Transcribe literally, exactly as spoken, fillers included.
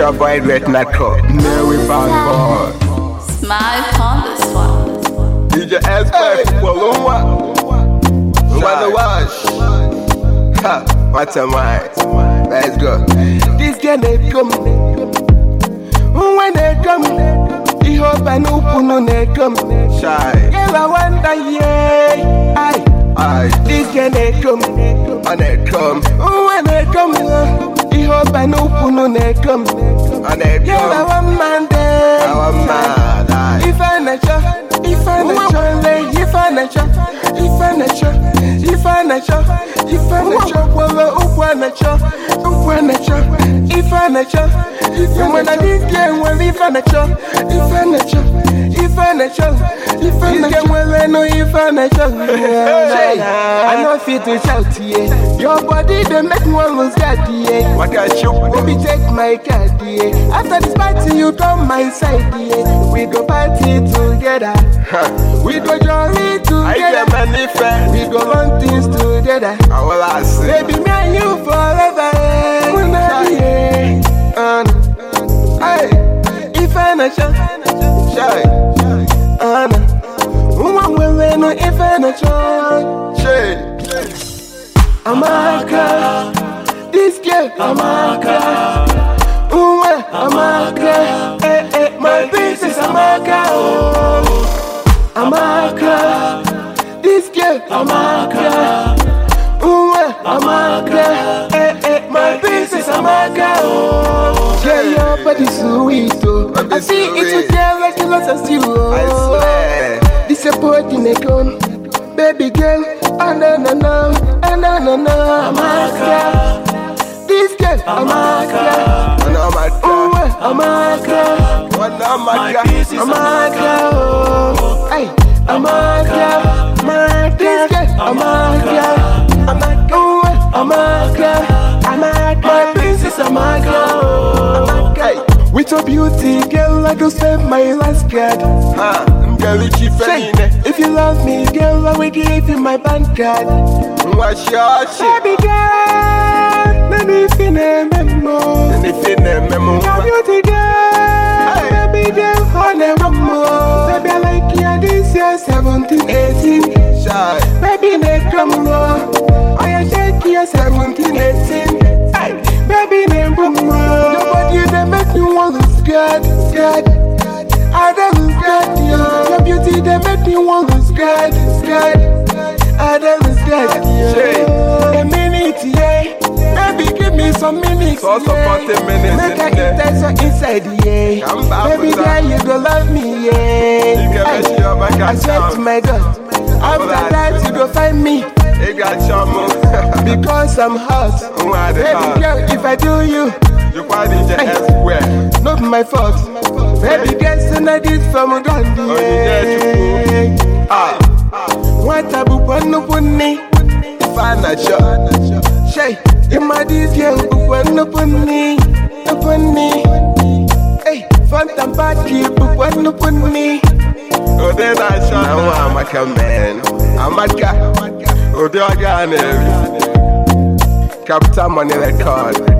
your boy Red Knuckle. Now we bad boy. Smile on this one. D J S F, Walumwa. Wanna wash? Ha, what am I? Let's go. This girl they come. When they come, he hope and open on they come. Shy. Girl, I wonder, yeah. Aye, aye. This girl they come, and they come. When they come, he hope and open on they come. And they come. Girl, I want man there. I want man. If I nature. If I nature, if I nature, if I nature, if I nature, if I nature, well, up one nature, up one nature, if I nature, if I when I did get well, if I nature, if I nature, if I nature, if I nature, well, I know if I nature. I know fit to shout, yeah. Your body they make one lose God, yeah. What I show, baby, take my card, yeah. After this party, you come my side, yeah. We go party together. Huh. We go jolly together. We go run things together. I will ask. Baby, me and you forever. Hey, if I not sure, shy, Anna, woman will know if I not sure, shy. Amaka, this girl, Amaka, woman, Amaka, eh, eh, my princess, Amaka, oh. Amaka, this girl, Amaka, ooh, Amaka, eh, eh, my princess, Amaka, oh. Yeah, your body sweet, oh. I see it with you like a lot as you, oh. I swear. This a boy in a gun, baby girl, ah no no no, ah no no no, Amaka, this girl, Amaka, ooh, Amaka, Amaka, Amaka, oh. Hey, Amaka, Amaka, Amaka, Amaka, Amaka, Amaka, my princess Amaka, Amaka. Hey, with your beauty, girl, I go spend my last card. Ha, girl, if you love me, girl, I will give you my bank card. What's your shit? Baby girl, let me finish memo. Let me finish memo. Your beauty girl, baby girl, hold them more. Baby, I like you this year, seventeen, eighteen. Shy. Baby, they come more. I am shaking you, seventeen, eighteen. Hey, baby, they come more. Nobody, they make me want to scared, scared. I don't lose God, yo. Your beauty, they make me want to scared, scared. I don't lose God, yo. A minute, yeah. Baby, give me some minutes, so yeah. Minutes make I eat that so inside, yeah. Baby, girl, you go love me, yeah. You I, I swear to my God, after that you go find me. Because I'm hot. Baby girl, if I do you, hey, not my fault. Baby girl, send I this from Gandhi, yeah. What a book on the bunny. Shay, in my this girl, book on the bunny, the bunny. Hey, phantom party, book on the bunny. Oh, then I shot. Now I'm a man. I'm a guy. Oh, they are gone. Captain Money Record.